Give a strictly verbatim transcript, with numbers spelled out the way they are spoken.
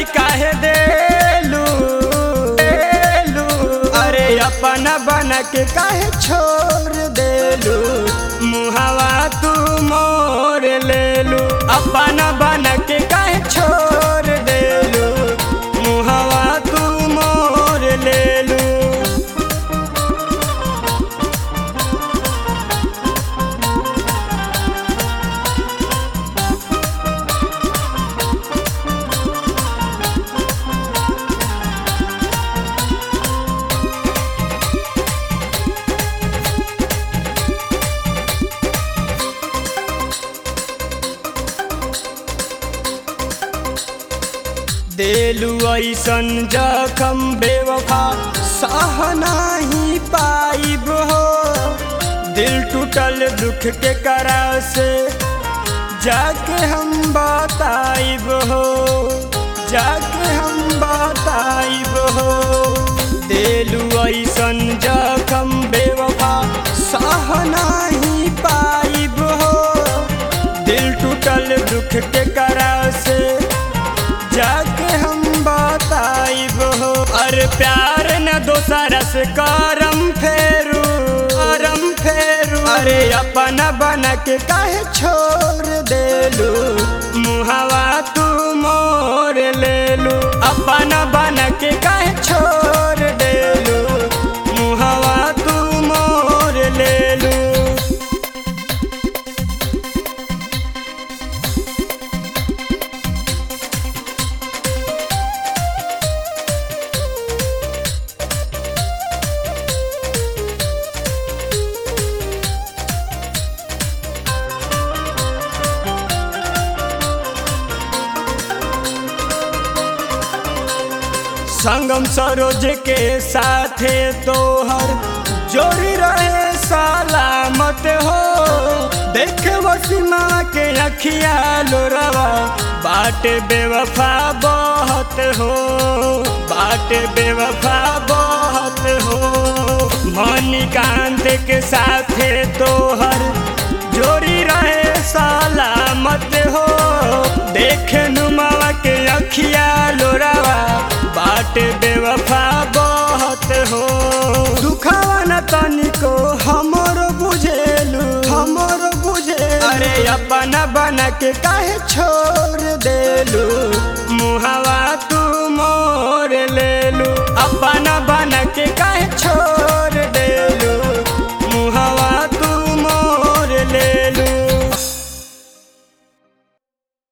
काहे देलू देलू अरे अपना बना के काहे छोड़ देलू मुहावा तू मोर लेलू अपना बना के काहे छोड़ देलू मुहावा तू मोर लेलू। देलू ऐसन जखम बेवफा सह नाही पाइब हो दिल टूटल दुख के करा से जाके हम बताइब हो जाके हम बताइब हो। देलू ऐसन जखम बेवफा सह नहीं पाइब हो दिल टूटल दुख के करा से जाके हम बताइब हो। अरे प्यार न दोसरा से करम फेरू करम फेरू अरे अपना बना के काहे छोड़ देलू मुहावा तू मोर लेलू अपना बना के काहे छोड़ देलू मुहावा तू मोर लेलू। संगम सरोज के साथे तोहर जोड़ी रहे सलामत हो देख वसीमा के अखिया लोरवा बाट बेवफा बहुत हो बाट बेवफा बहुत हो। मणिकांत के साथे तोहर जोड़ी रहे सलामत हो देख नुमावा के अखिया लोरवा बाट बेवफा बहुत हो। दुखावा न तनिको हमरो बुझेलू हमरो बुझे अरे अपना बना के काहे छोड़ देलू